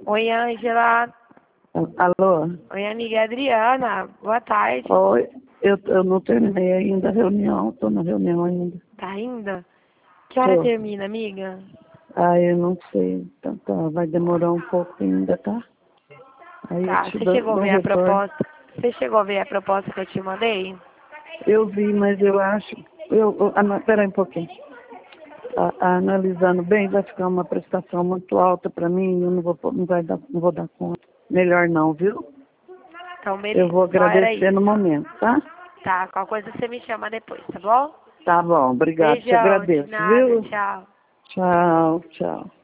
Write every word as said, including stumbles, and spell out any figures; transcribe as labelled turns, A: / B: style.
A: Oi, Ângela.
B: Alô?
A: Oi, amiga Adriana. Boa tarde.
B: Oi, eu, eu não terminei ainda a reunião, estou na reunião ainda.
A: Tá ainda? Que hora
B: Tô.
A: termina, amiga?
B: Ah, eu não sei, então tá, vai demorar um pouco ainda, tá? Aí eu
A: Tá,
B: te
A: você
B: dou,
A: chegou a
B: dou um
A: ver a
B: retorno.
A: proposta? Você chegou a ver a proposta que eu te mandei?
B: Eu vi, mas eu acho, eu, eu, ah, peraí um pouquinho. A, a, analisando bem, vai ficar uma prestação muito alta para mim, eu não vou, não, vai dar, não vou dar conta. Melhor não, viu?
A: Então,
B: Eu
A: beleza.
B: vou
A: Só era
B: agradecer
A: isso.
B: no momento, tá?
A: Tá, qualquer coisa você me chama depois, tá bom?
B: Tá bom, obrigado, te
A: Beijão, de
B: agradeço,
A: nada,
B: viu?
A: tchau.
B: Tchau, tchau.